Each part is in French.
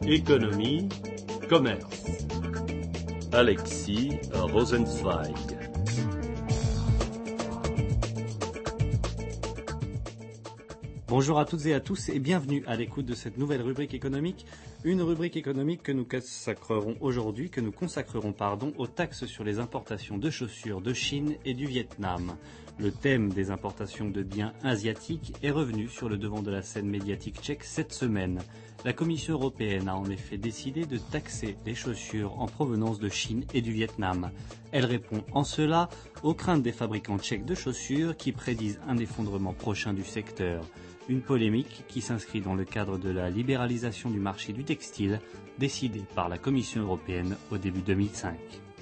Économie, commerce. Alexis Rosenzweig. Bonjour à toutes et à tous et bienvenue à l'écoute de cette nouvelle rubrique économique. Une rubrique économique que nous consacrerons aujourd'hui, aux taxes sur les importations de chaussures de Chine et du Vietnam. Le thème des importations de biens asiatiques est revenu sur le devant de la scène médiatique tchèque cette semaine. La Commission européenne a en effet décidé de taxer les chaussures en provenance de Chine et du Vietnam. Elle répond en cela aux craintes des fabricants tchèques de chaussures qui prédisent un effondrement prochain du secteur. Une polémique qui s'inscrit dans le cadre de la libéralisation du marché du textile décidée par la Commission européenne au début 2005.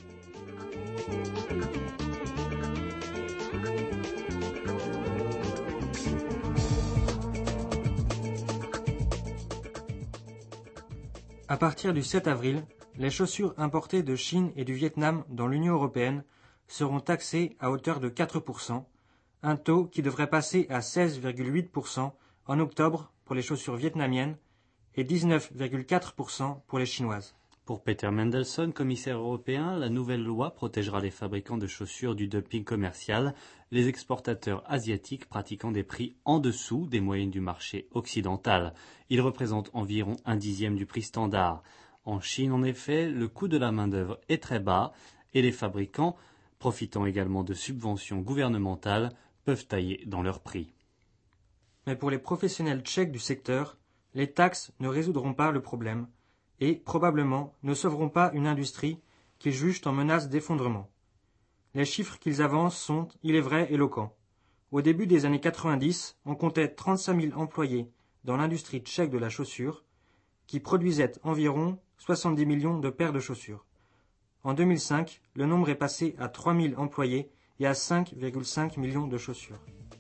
À partir du 7 avril, les chaussures importées de Chine et du Vietnam dans l'Union européenne seront taxées à hauteur de 4%, un taux qui devrait passer à 16,8% en octobre pour les chaussures vietnamiennes et 19,4% pour les chinoises. Pour Peter Mendelssohn, commissaire européen, la nouvelle loi protégera les fabricants de chaussures du dumping commercial, les exportateurs asiatiques pratiquant des prix en dessous des moyennes du marché occidental. Ils représentent environ un dixième du prix standard. En Chine, en effet, le coût de la main-d'œuvre est très bas et les fabricants, profitant également de subventions gouvernementales, peuvent tailler dans leurs prix. Mais pour les professionnels tchèques du secteur, les taxes ne résoudront pas le problème et, probablement, ne sauveront pas une industrie qu'ils jugent en menace d'effondrement. Les chiffres qu'ils avancent sont, il est vrai, éloquents. Au début des années 90, on comptait 35 000 employés dans l'industrie tchèque de la chaussure, qui produisait environ 70 millions de paires de chaussures. En 2005, le nombre est passé à 3 000 employés et à 5,5 millions de chaussures.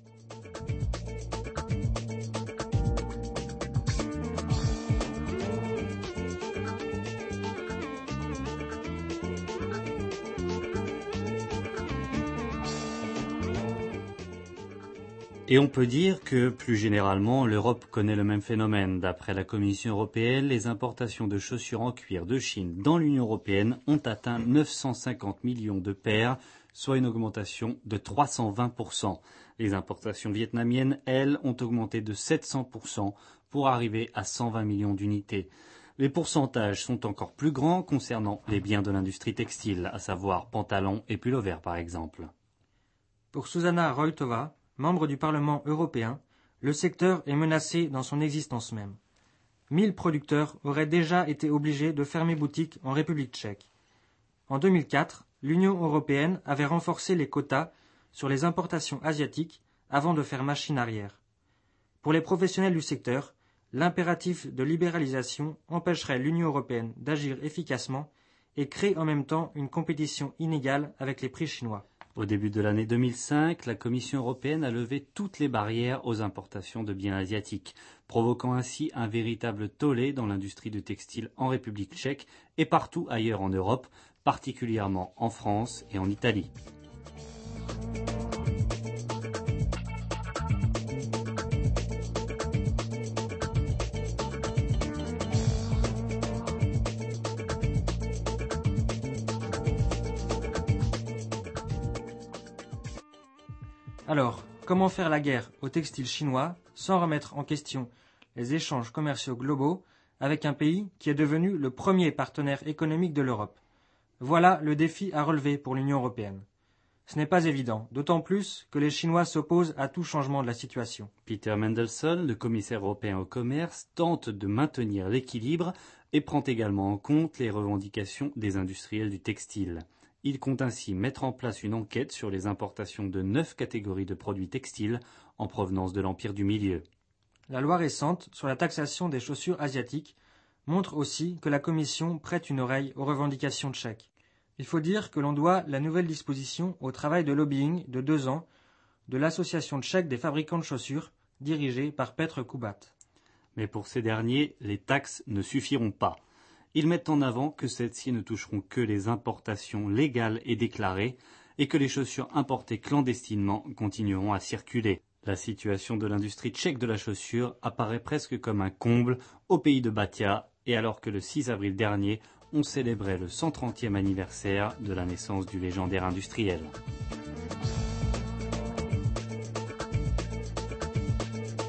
Et on peut dire que, plus généralement, l'Europe connaît le même phénomène. D'après la Commission européenne, les importations de chaussures en cuir de Chine dans l'Union européenne ont atteint 950 millions de paires, soit une augmentation de 320%. Les importations vietnamiennes, elles, ont augmenté de 700% pour arriver à 120 millions d'unités. Les pourcentages sont encore plus grands concernant les biens de l'industrie textile, à savoir pantalons et pullovers par exemple. Pour Zuzana Roithová, membre du Parlement européen, le secteur est menacé dans son existence même. 1000 producteurs auraient déjà été obligés de fermer boutique en République tchèque. En 2004, l'Union européenne avait renforcé les quotas sur les importations asiatiques avant de faire machine arrière. Pour les professionnels du secteur, l'impératif de libéralisation empêcherait l'Union européenne d'agir efficacement et crée en même temps une compétition inégale avec les prix chinois. Au début de l'année 2005, la Commission européenne a levé toutes les barrières aux importations de biens asiatiques, provoquant ainsi un véritable tollé dans l'industrie du textile en République tchèque et partout ailleurs en Europe, particulièrement en France et en Italie. Alors, comment faire la guerre au textile chinois sans remettre en question les échanges commerciaux globaux avec un pays qui est devenu le premier partenaire économique de l'Europe? Voilà le défi à relever pour l'Union européenne. Ce n'est pas évident, d'autant plus que les Chinois s'opposent à tout changement de la situation. Peter Mendelssohn, le commissaire européen au commerce, tente de maintenir l'équilibre et prend également en compte les revendications des industriels du textile. Il compte ainsi mettre en place une enquête sur les importations de 9 catégories de produits textiles en provenance de l'Empire du Milieu. La loi récente sur la taxation des chaussures asiatiques montre aussi que la Commission prête une oreille aux revendications tchèques. Il faut dire que l'on doit la nouvelle disposition au travail de lobbying de 2 ans de l'Association tchèque des fabricants de chaussures, dirigée par Petr Kubat. Mais pour ces derniers, les taxes ne suffiront pas. Ils mettent en avant que celles-ci ne toucheront que les importations légales et déclarées et que les chaussures importées clandestinement continueront à circuler. La situation de l'industrie tchèque de la chaussure apparaît presque comme un comble au pays de Batia et et alors que le 6 avril dernier, on célébrait le 130e anniversaire de la naissance du légendaire industriel.